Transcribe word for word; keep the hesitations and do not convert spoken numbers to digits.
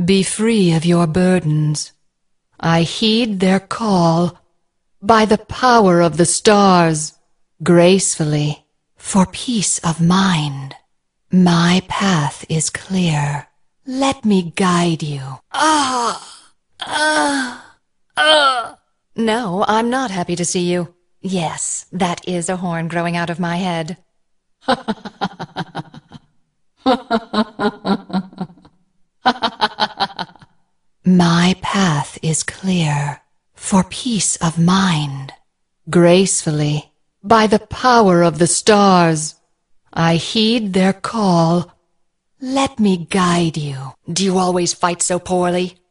Be free of your burdens. I heed their call by the power of the stars, gracefully, for peace of mind. My path is clear. Let me guide you. Ah! Ah! Ah! No, I'm not happy to see you. Yes, that is a horn growing out of my head. My path is clear, for peace of mind. Gracefully, by the power of the stars, I heed their call. Let me guide you. Do you always fight so poorly?